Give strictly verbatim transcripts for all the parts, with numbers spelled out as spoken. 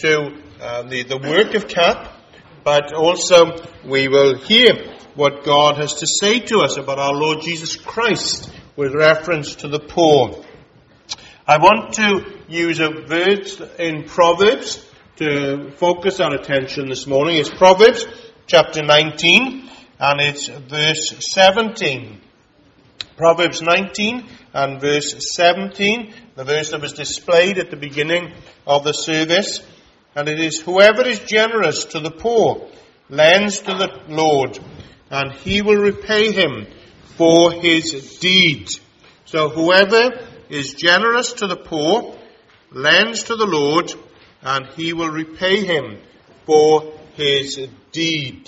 to uh, the, the work of C A P, but also we will hear what God has to say to us about our Lord Jesus Christ with reference to the poor. I want to use a verse in Proverbs to focus our attention this morning. It's Proverbs chapter nineteen, and it's verse seventeen. Proverbs nineteen and verse seventeen, the verse that was displayed at the beginning of the service. And it is, "Whoever is generous to the poor lends to the Lord, and he will repay him for his deed." So whoever is generous to the poor lends to the Lord, and he will repay him for his deed.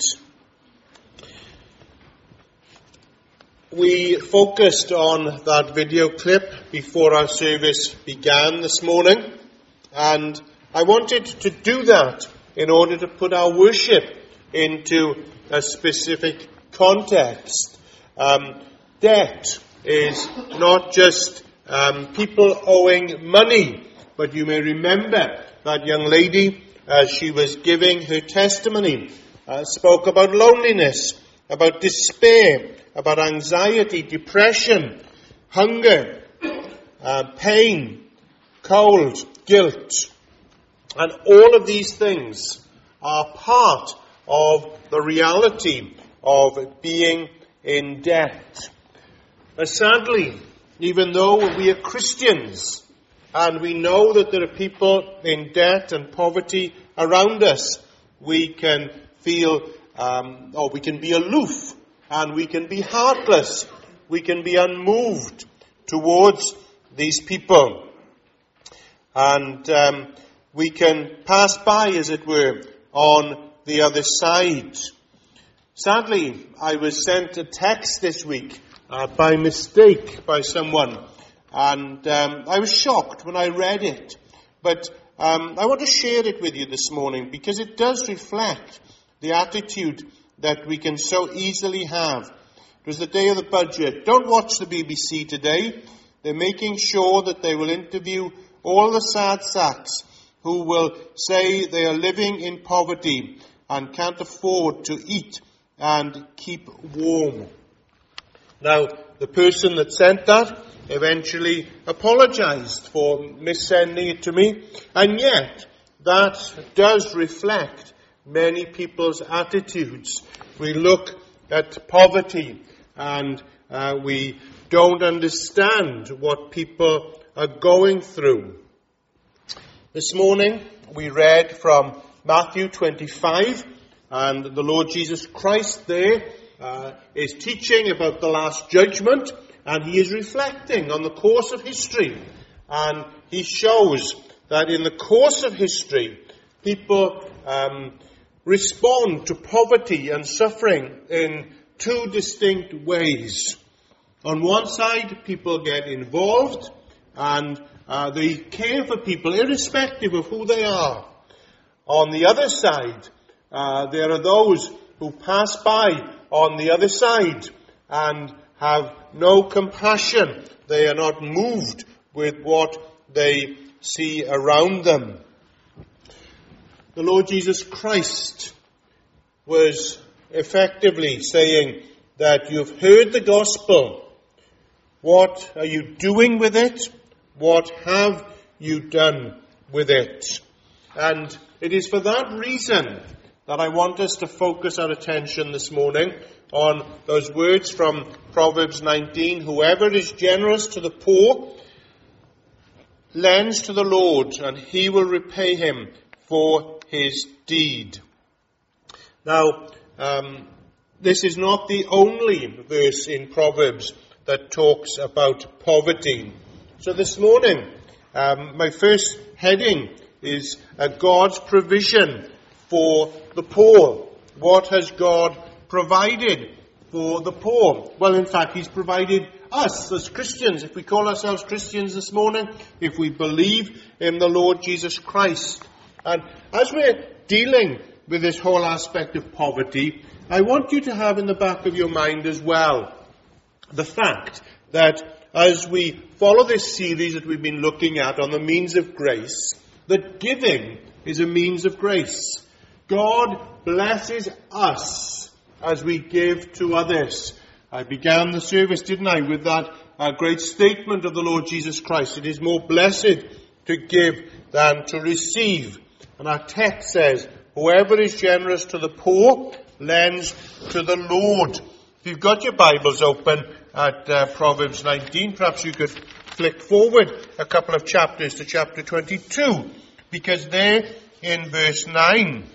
We focused on that video clip before our service began this morning, and I wanted to do that in order to put our worship into a specific context. Um, debt is not just um, people owing money, but you may remember that young lady, as she was giving her testimony, uh, spoke about loneliness, about despair, about anxiety, depression, hunger, uh, pain, cold, guilt. And all of these things are part of the reality of being in debt. But sadly, even though we are Christians and we know that there are people in debt and poverty around us, we can feel, um, or we can be aloof, and we can be heartless, we can be unmoved towards these people. And um, we can pass by, as it were, on the other side. Sadly, I was sent a text this week uh, by mistake by someone, and um, I was shocked when I read it. But um, I want to share it with you this morning because it does reflect the attitude that we can so easily have. It was the day of the budget. Don't watch the B B C today. They're making sure that they will interview all the sad sacks who will say they are living in poverty and can't afford to eat and keep warm. Now, the person that sent that eventually apologized for missending it to me, and yet that does reflect many people's attitudes. We look at poverty and uh, we don't understand what people are going through. This morning we read from Matthew twenty-five, and the Lord Jesus Christ there uh, is teaching about the Last Judgment, and he is reflecting on the course of history. And he shows that in the course of history, people um, respond to poverty and suffering in two distinct ways. On one side, people get involved and uh, they care for people irrespective of who they are. On the other side, uh, there are those who pass by on the other side and have no compassion. They are not moved with what they see around them. The Lord Jesus Christ was effectively saying that you've heard the gospel. What are you doing with it? What have you done with it? And it is for that reason that I want us to focus our attention this morning on those words from Proverbs nineteen. Whoever is generous to the poor lends to the Lord, and he will repay him for his deed. Now, um, this is not the only verse in Proverbs that talks about poverty. So this morning, um, my first heading is uh, God's provision for the poor. What has God provided for the poor? Well, in fact, he's provided us as Christians. If we call ourselves Christians this morning, if we believe in the Lord Jesus Christ. And as we're dealing with this whole aspect of poverty, I want you to have in the back of your mind as well the fact that as we follow this series that we've been looking at on the means of grace, that giving is a means of grace. God blesses us as we give to others. I began the service, didn't I, with that uh, great statement of the Lord Jesus Christ. It is more blessed to give than to receive. And our text says, whoever is generous to the poor lends to the Lord. If you've got your Bibles open at uh, Proverbs nineteen, perhaps you could flick forward a couple of chapters to chapter twenty-two, because there in verse nine,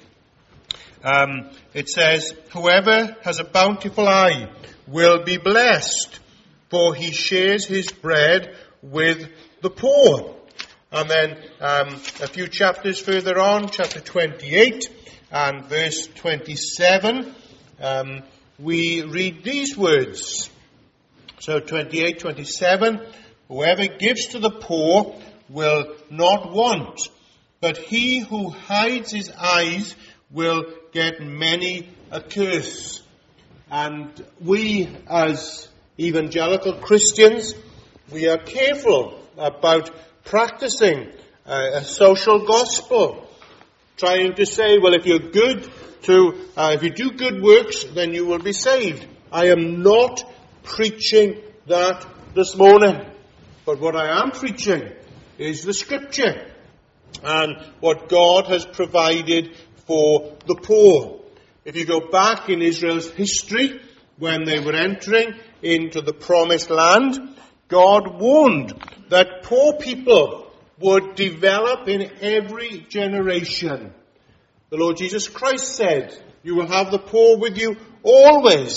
um, it says, whoever has a bountiful eye will be blessed, for he shares his bread with the poor. And then um, a few chapters further on, chapter twenty-eight and verse twenty-seven, um, we read these words. So twenty-eight, twenty-seven, whoever gives to the poor will not want, but he who hides his eyes will get many a curse. And we, as evangelical Christians, we are careful about practicing uh, a social gospel, trying to say, well, if you're good to, uh, if you do good works, then you will be saved. I am not preaching that this morning, but what I am preaching is the Scripture and what God has provided for the poor. If you go back in Israel's history, when they were entering into the promised land, God warned that poor people would develop in every generation. The Lord Jesus Christ said, you will have the poor with you always.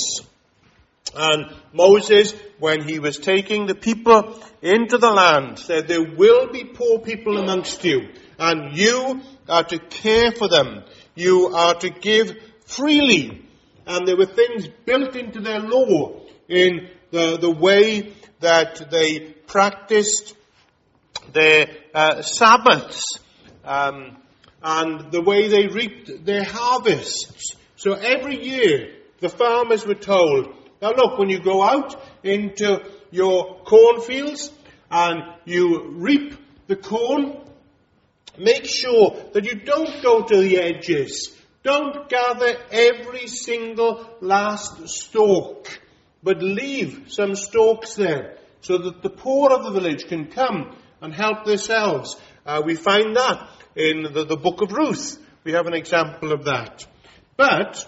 And Moses, when he was taking the people into the land, said, there will be poor people amongst you, and you are to care for them. You are to give freely. And there were things built into their law in the, the way that they practiced their uh, Sabbaths, um, and the way they reaped their harvests. So every year, the farmers were told, now look, when you go out into your cornfields and you reap the corn, make sure that you don't go to the edges. Don't gather every single last stalk, but leave some stalks there so that the poor of the village can come and help themselves. Uh, we find that in the, the book of Ruth. We have an example of that. But,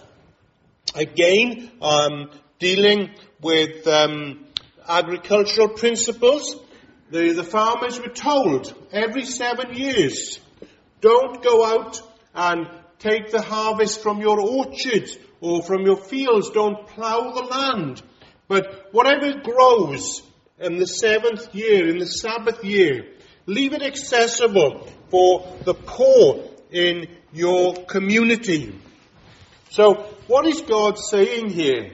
again, um, dealing with um, agricultural principles, the, the farmers were told every seven years, don't go out and take the harvest from your orchards or from your fields. Don't plough the land. But whatever grows in the seventh year, in the Sabbath year, leave it accessible for the poor in your community. So, what is God saying here?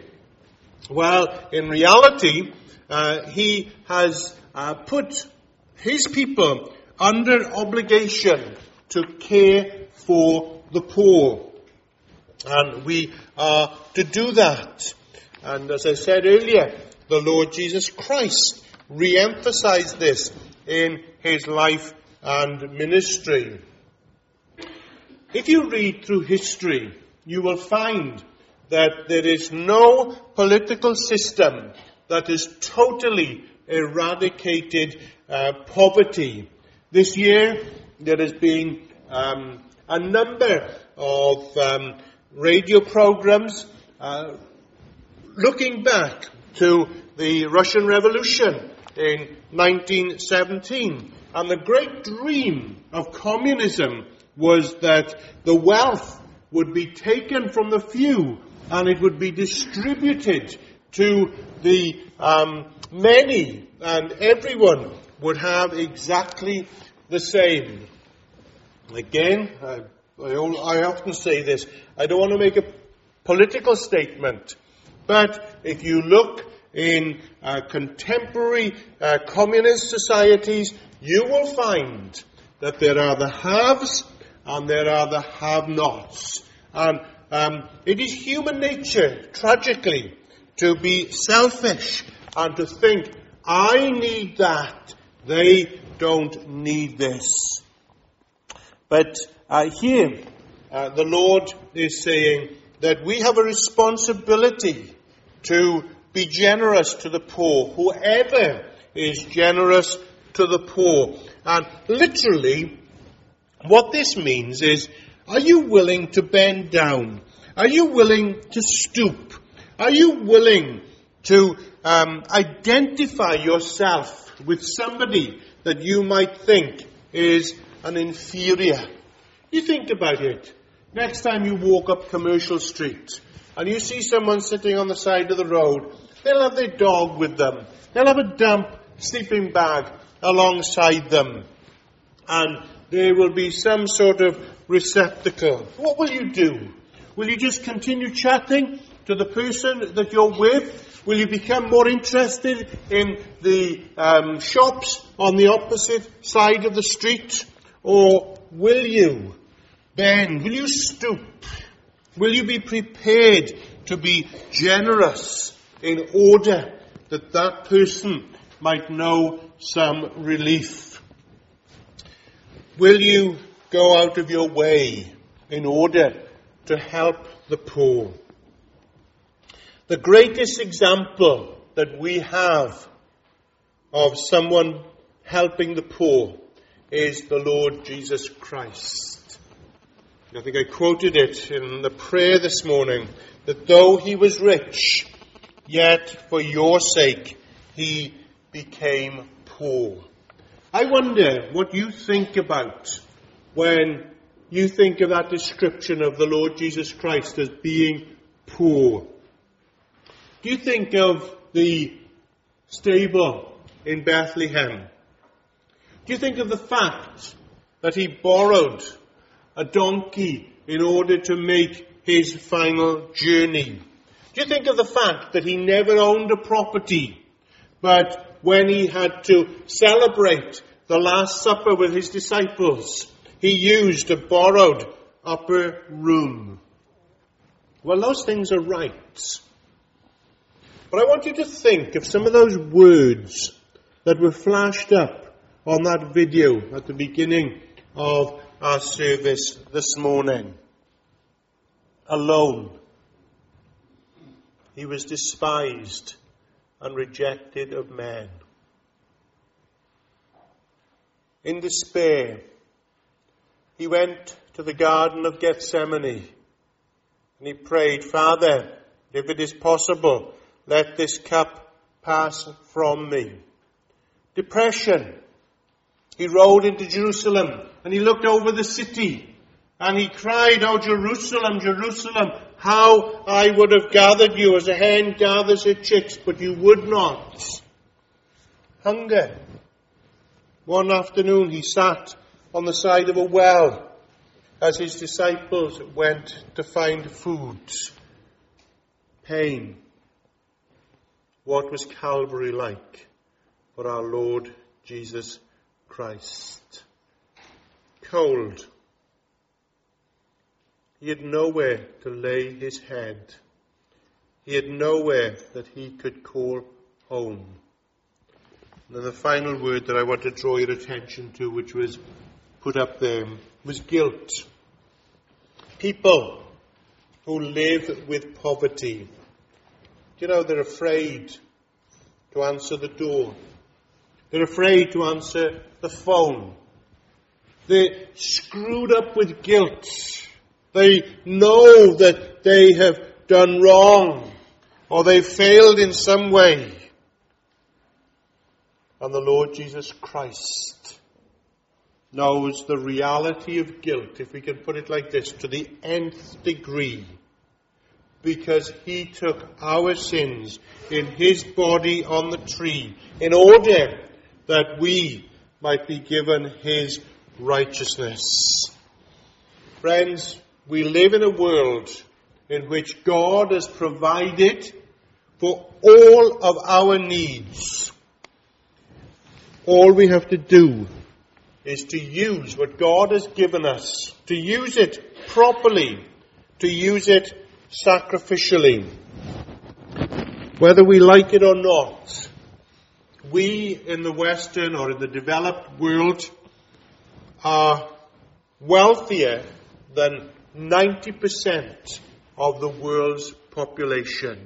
Well, in reality, uh, He has uh, put His people under obligation to care for the poor. And we are to do that. And as I said earlier, the Lord Jesus Christ re-emphasized this in His life and ministry. If you read through history, you will find that there is no political system that has totally eradicated uh, poverty. This year, there has been um, a number of um, radio programs uh, looking back to the Russian Revolution in nineteen seventeen. And the great dream of communism was that the wealth would be taken from the few and it would be distributed to the um, many, and everyone would have exactly the same. Again, I, I, I often say this, I don't want to make a political statement, but if you look in uh, contemporary uh, communist societies, you will find that there are the haves and there are the have-nots. And um, it is human nature, tragically, to be selfish and to think, I need that, they don't need this. But Uh, here, uh, the Lord is saying that we have a responsibility to be generous to the poor. Whoever is generous to the poor. And literally, what this means is, are you willing to bend down? Are you willing to stoop? Are you willing to um, identify yourself with somebody that you might think is an inferior? You think about it. Next time you walk up Commercial Street and you see someone sitting on the side of the road, they'll have their dog with them. They'll have a damp sleeping bag alongside them. And there will be some sort of receptacle. What will you do? Will you just continue chatting to the person that you're with? Will you become more interested in the um, shops on the opposite side of the street? Or will you bend? Will you stoop? Will you be prepared to be generous in order that that person might know some relief? Will you go out of your way in order to help the poor? The greatest example that we have of someone helping the poor is the Lord Jesus Christ. I think I quoted it in the prayer this morning, that though he was rich, yet for your sake he became poor. I wonder what you think about when you think of that description of the Lord Jesus Christ as being poor. Do you think of the stable in Bethlehem? Do you think of the fact that he borrowed a donkey in order to make his final journey? Do you think of the fact that he never owned a property, but when he had to celebrate the Last Supper with his disciples, he used a borrowed upper room? Well, those things are right. But I want you to think of some of those words that were flashed up on that video at the beginning of our service this morning. Alone. He was despised and rejected of men. In despair, he went to the Garden of Gethsemane and he prayed, Father, if it is possible, let this cup pass from me. Depression. He rode into Jerusalem and he looked over the city and he cried, Oh, Jerusalem, Jerusalem, how I would have gathered you as a hen gathers her chicks, but you would not. Hunger. One afternoon he sat on the side of a well as his disciples went to find food. Pain. What was Calvary like for our Lord Jesus Christ? Cold. He had nowhere to lay his head. He had nowhere that he could call home. And then the final word that I want to draw your attention to, which was put up there, was guilt. People who live with poverty, you know, they're afraid to answer the door. They're afraid to answer the phone. They're screwed up with guilt. They know that they have done wrong or they failed in some way. And the Lord Jesus Christ knows the reality of guilt, if we can put it like this, to the nth degree. Because he took our sins in his body on the tree in order that we might be given his righteousness. Friends, we live in a world in which God has provided for all of our needs. All we have to do is to use what God has given us, to use it properly, to use it sacrificially. Whether we like it or not, we in the Western or in the developed world are wealthier than ninety percent of the world's population.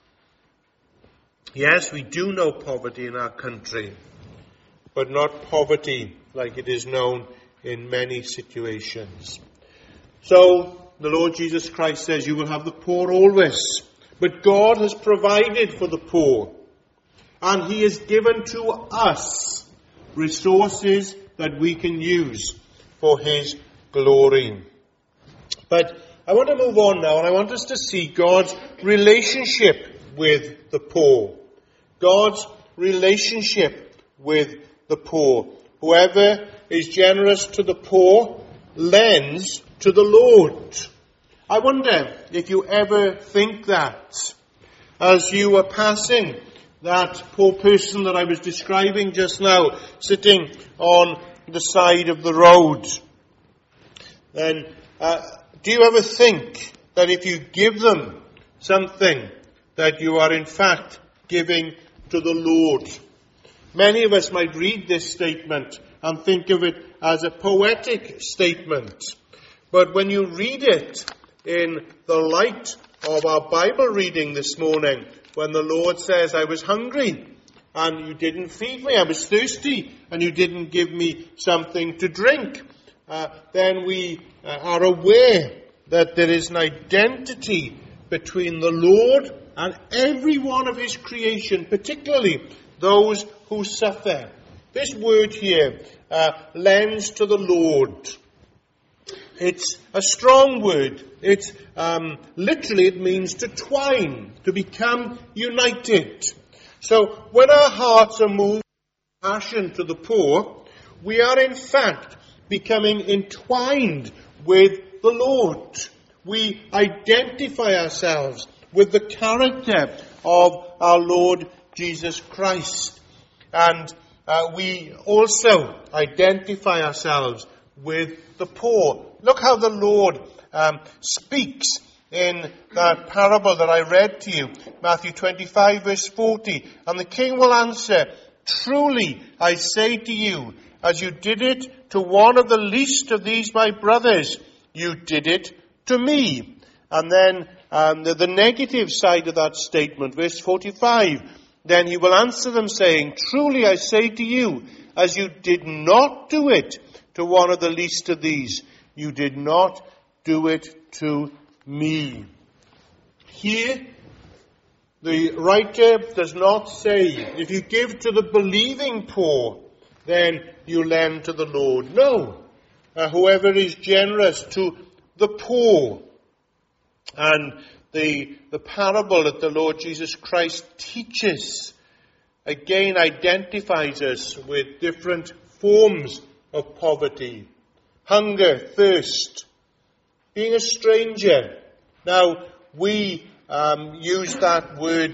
Yes, we do know poverty in our country, but not poverty like it is known in many situations. So, the Lord Jesus Christ says, you will have the poor always. But God has provided for the poor. And He has given to us resources that we can use for His glory. But I want to move on now, and I want us to see God's relationship with the poor. God's relationship with the poor. Whoever is generous to the poor lends to the Lord. I wonder if you ever think that as you are passing that poor person that I was describing just now, sitting on the side of the road. Then, uh, do you ever think that if you give them something, that you are in fact giving to the Lord? Many of us might read this statement and think of it as a poetic statement. But when you read it in the light of our Bible reading this morning, when the Lord says, I was hungry and you didn't feed me, I was thirsty and you didn't give me something to drink, uh, then we uh, are aware that there is an identity between the Lord and every one of His creation, particularly those who suffer. This word here, uh, lends to the Lord. It's a strong word. It's um, literally it means to twine, to become united. So when our hearts are moved with passion to the poor, we are in fact becoming entwined with the Lord. We identify ourselves with the character of our Lord Jesus Christ. And uh, we also identify ourselves with the poor. Look how the Lord um, speaks in that parable that I read to you, Matthew twenty-five verse forty. And the king will answer, truly I say to you, as you did it to one of the least of these my brothers, you did it to me. And then um, the, the negative side of that statement, verse forty-five, then he will answer them saying, truly I say to you, as you did not do it to one of the least of these, you did not do it to me. Here, the writer does not say, if you give to the believing poor, then you lend to the Lord. No. Uh, whoever is generous to the poor. And the, the parable that the Lord Jesus Christ teaches, again identifies us with different forms of poverty. Hunger, thirst, being a stranger. Now, we um, use that word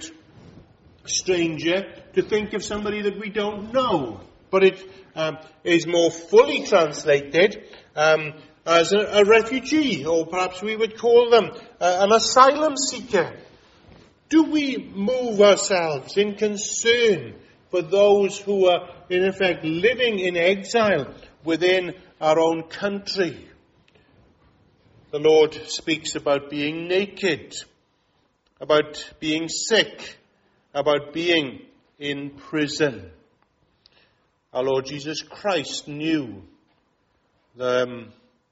stranger to think of somebody that we don't know. But it um, is more fully translated um, as a, a refugee, or perhaps we would call them uh, an asylum seeker. Do we move ourselves in concern for those who are, in effect, living in exile within our own country? The Lord speaks about being naked, about being sick, about being in prison. Our Lord Jesus Christ knew the um,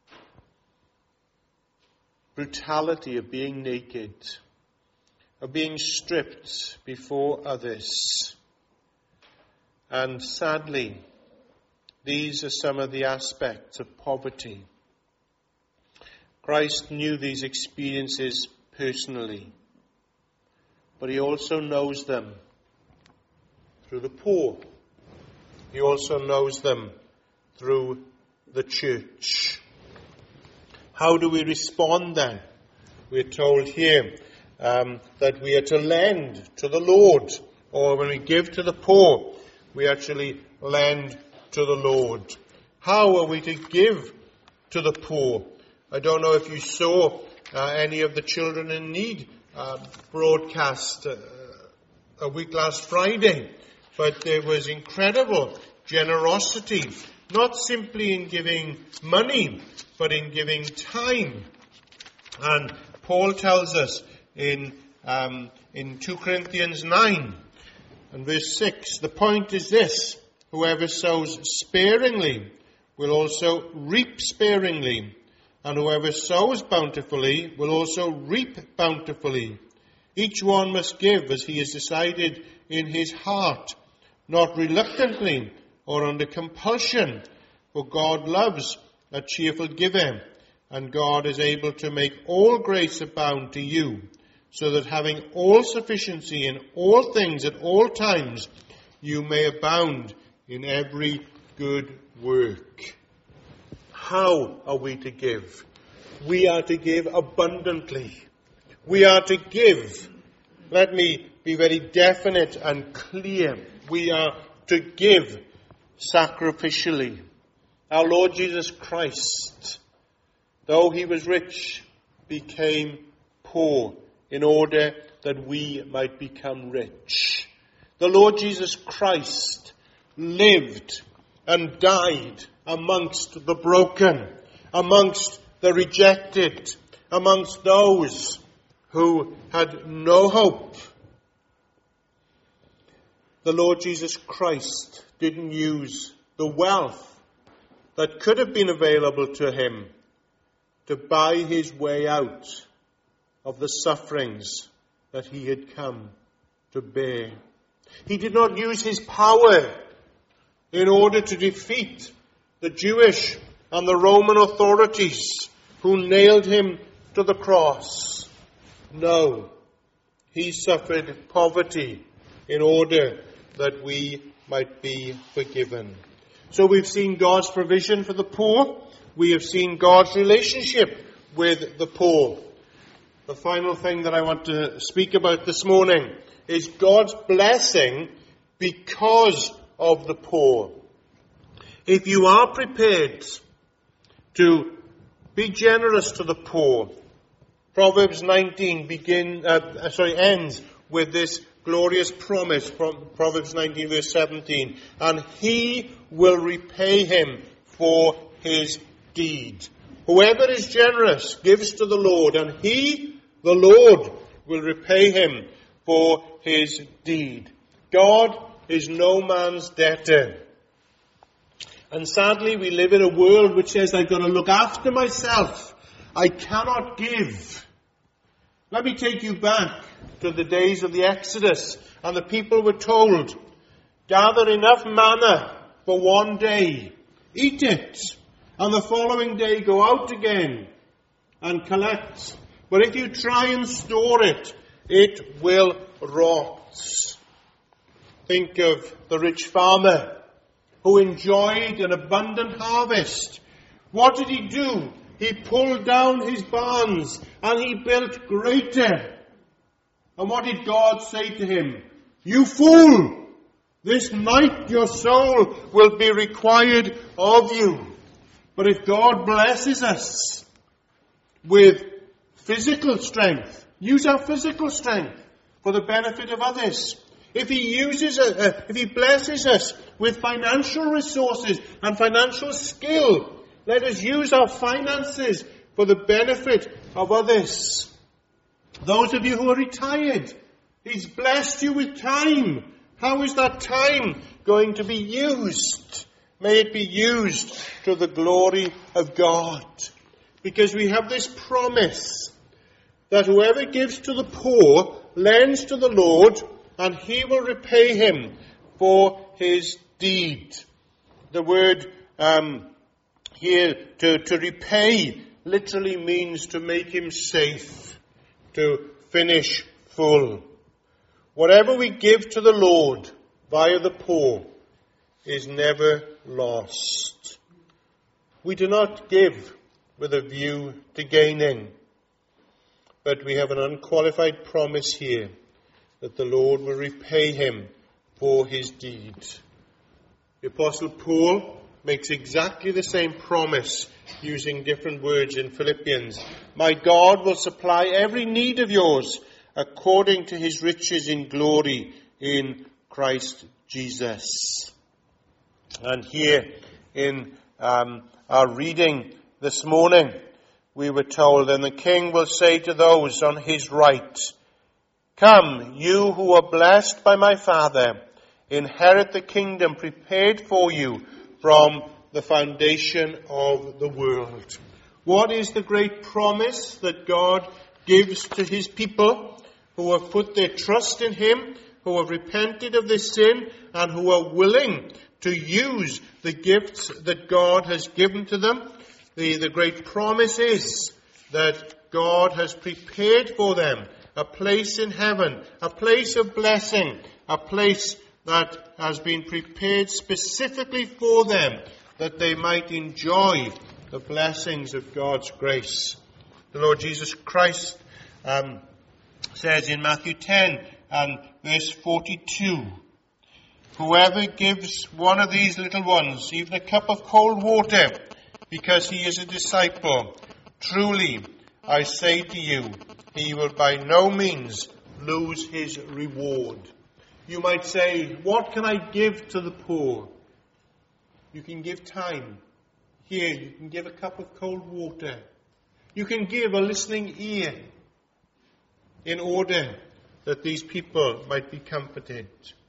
brutality of being naked, of being stripped before others. And sadly, these are some of the aspects of poverty. Christ knew these experiences personally, but he also knows them through the poor. He also knows them through the church. How do we respond then? We're told here um, that we are to lend to the Lord, or when we give to the poor, we actually lend to the Lord. How are we to give to the poor? I don't know if you saw uh, any of the Children in Need uh, broadcast uh, a week last Friday, but there was incredible generosity not simply in giving money, but in giving time. And Paul tells us in um, in two Corinthians nine and verse six, the point is this: whoever sows sparingly will also reap sparingly, and whoever sows bountifully will also reap bountifully. Each one must give as he has decided in his heart, not reluctantly or under compulsion, for God loves a cheerful giver, and God is able to make all grace abound to you, so that having all sufficiency in all things at all times, you may abound in every good work. How are we to give? We are to give abundantly. We are to give. Let me be very definite and clear. We are to give sacrificially. Our Lord Jesus Christ, though he was rich, became poor in order that we might become rich. The Lord Jesus Christ lived and died amongst the broken, amongst the rejected, amongst those who had no hope. The Lord Jesus Christ didn't use the wealth that could have been available to him to buy his way out of the sufferings that he had come to bear. He did not use his power in order to defeat the Jewish and the Roman authorities who nailed him to the cross. No, he suffered poverty in order that we might be forgiven. So we've seen God's provision for the poor. We have seen God's relationship with the poor. The final thing that I want to speak about this morning is God's blessing because of the poor. If you are prepared to be generous to the poor, Proverbs nineteen begin, uh, sorry, ends with this glorious promise from Proverbs nineteen verse seventeen. And he will repay him for his deed. Whoever is generous gives to the Lord, and he, the Lord, will repay him for his deed. God is no man's debtor. And sadly, we live in a world which says, I've got to look after myself. I cannot give. Let me take you back to the days of the Exodus, and the people were told, gather enough manna for one day, eat it, and the following day go out again and collect. But if you try and store it, it will rot. Think of the rich farmer who enjoyed an abundant harvest. What did he do? He pulled down his barns and he built greater. And what did God say to him? You fool! This night your soul will be required of you. But if God blesses us with physical strength, use our physical strength for the benefit of others. If he uses, uh, if he blesses us with financial resources and financial skill, let us use our finances for the benefit of others. Those of you who are retired, he's blessed you with time. How is that time going to be used? May it be used to the glory of God. Because we have this promise that whoever gives to the poor lends to the Lord, and he will repay him for his deed. The word um, here, to, to repay, literally means to make him safe, to finish full. Whatever we give to the Lord via the poor is never lost. We do not give with a view to gaining, but we have an unqualified promise here that the Lord will repay him for his deed. The Apostle Paul makes exactly the same promise using different words in Philippians. My God will supply every need of yours according to his riches in glory in Christ Jesus. And here in um, our reading this morning, we were told, "And the king will say to those on his right, 'Come, you who are blessed by my Father, inherit the kingdom prepared for you from the foundation of the world.'" What is the great promise that God gives to his people who have put their trust in him, who have repented of their sin, and who are willing to use the gifts that God has given to them? The, the great promise is that God has prepared for them a place in heaven, a place of blessing, a place that has been prepared specifically for them, that they might enjoy the blessings of God's grace. The Lord Jesus Christ um, says in Matthew ten and verse forty-two, "Whoever gives one of these little ones even a cup of cold water because he is a disciple, truly I say to you, he will by no means lose his reward." You might say, "What can I give to the poor?" You can give time. Here, you can give a cup of cold water. You can give a listening ear in order that these people might be comforted.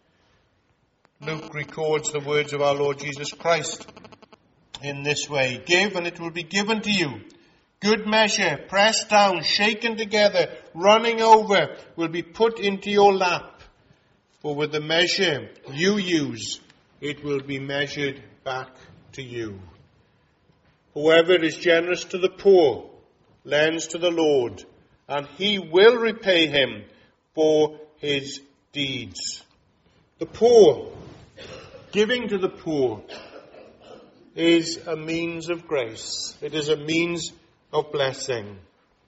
Luke records the words of our Lord Jesus Christ in this way: "Give, and it will be given to you. Good measure, pressed down, shaken together, running over, will be put into your lap. For with the measure you use, it will be measured back to you. Whoever is generous to the poor lends to the Lord, and he will repay him for his deeds." The poor, giving to the poor, is a means of grace. It is a means of blessing.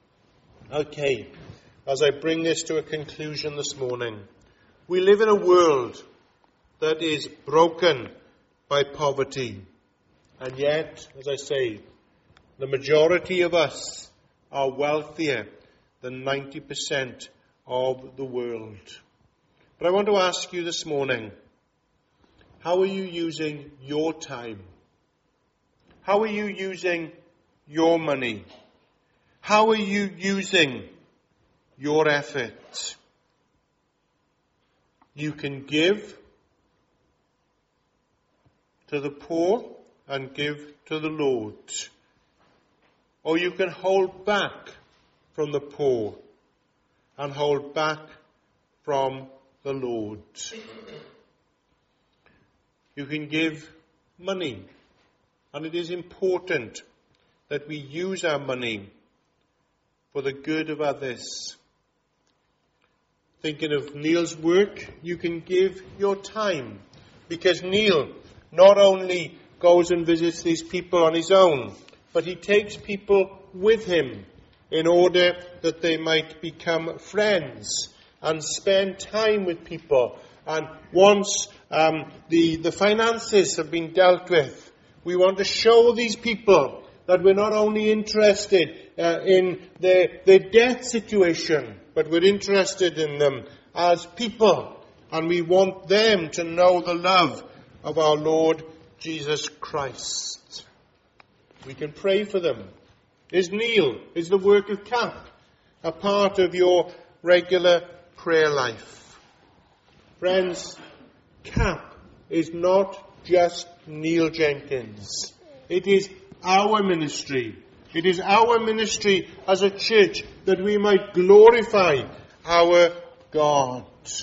Okay, as I bring this to a conclusion this morning, we live in a world that is broken by poverty. And yet, as I say, the majority of us are wealthier than ninety percent of the world. But I want to ask you this morning, how are you using your time? How are you using your money? How are you using your effort? You can give to the poor and give to the Lord. Or you can hold back from the poor and hold back from the Lord. You can give money, and it is important that we use our money for the good of others. Thinking of Neil's work, you can give your time, because Neil not only goes and visits these people on his own, but he takes people with him in order that they might become friends and spend time with people. And once um, the, the finances have been dealt with, we want to show these people that we're not only interested uh, in their, their death situation, but we're interested in them as people. And we want them to know the love of our Lord Jesus Christ. We can pray for them. Is Neil, is the work of C A P a part of your regular prayer life? Friends, C A P is not just Neil Jenkins. It is our ministry. It is our ministry as a church that we might glorify our God.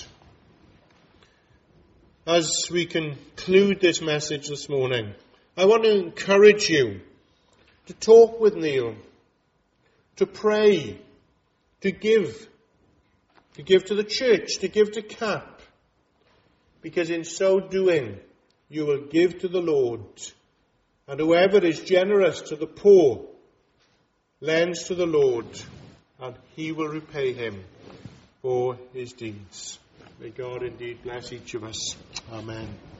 As we conclude this message this morning, I want to encourage you to talk with Neil, to pray, to give, to give to the church, to give to C A P, because in so doing, you will give to the Lord. And whoever is generous to the poor lends to the Lord, and he will repay him for his deeds. May God indeed bless each of us. Amen.